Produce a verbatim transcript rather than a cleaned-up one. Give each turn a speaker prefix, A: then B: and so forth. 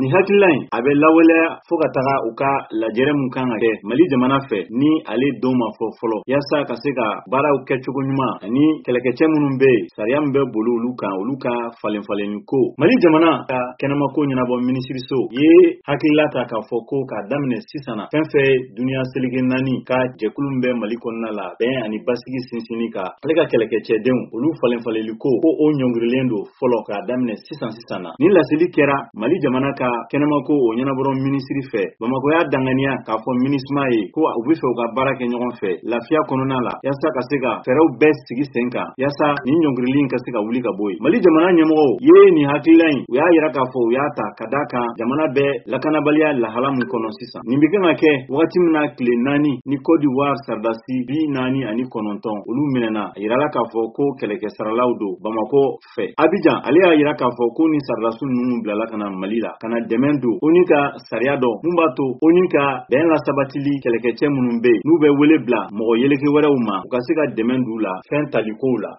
A: Ni hakilila in a bɛ lawaleya fo ka taga u ka lajɛrɛ mun kan ka kɛ Mali jamana fɛ ni ale don ma fɔ fɔlɔ yasa ka se ka baaraw kɛ cogo ɲuman ani kɛlɛkɛcɛ minnu bɛ yen sariya min bɛ boli olu kan olu ka falen falenni ko Mali jamana ka kɛnɛma ko ɲɛnabɔ minisiriso ye hakilila ta k'a fɔ ko k'a daminɛ sisan na fɛn fɛn duniya seleke naani ka jɛkulu min bɛ Mali kɔnɔna la bɛn ani basigi sinsinni ka ale ka kɛlɛkɛcɛdenw olu falen falenli ko ko o ɲɔngirilen don fɔlɔ k'a daminɛ sisan sisan na ni laseli kɛra Mali jamana ka kɛnɛma ko o ɲɛnabɔrɔ minisiri fɛ Bamako y'a danganiya k'a fɔ minisma ye ko u bɛ fɛ u ka baara kɛ ɲɔgɔn fɛ lafiya kɔnɔna la yasa ka se ka fɛɛrɛw bɛɛ sigi sen kan yasa ni ɲɔngirili ka se ka wuli ka bɔ yen Mali jamana ɲɛmɔgɔw ye nin hakilila in u y'a yira k'a fɔ u y'a ta ka d'a kan jamana bɛ lakanabaliya lahala min kɔnɔ sisan nin bɛ kan ka kɛ wagati min na tile naani ni Côte d'Ivoire sardasi bi naani ani kɔnɔntɔn olu minɛna a yirala k'a fɔ ko kɛlɛkɛ saralaw don Bamako fɛ Abidjan ale y'a yira k'a fɔ ko ni saralasu ninnu bilala ka na Mali la ka na dɛmɛ don o ni ka sariya dɔn mun b'a to o ni ka bɛn la sabatili kɛlɛkɛcɛ minnu bɛ yen n'u bɛ wele bila mɔgɔ yeleke wɛrɛw ma u ka se ka dɛmɛ d'u la fɛn talikow la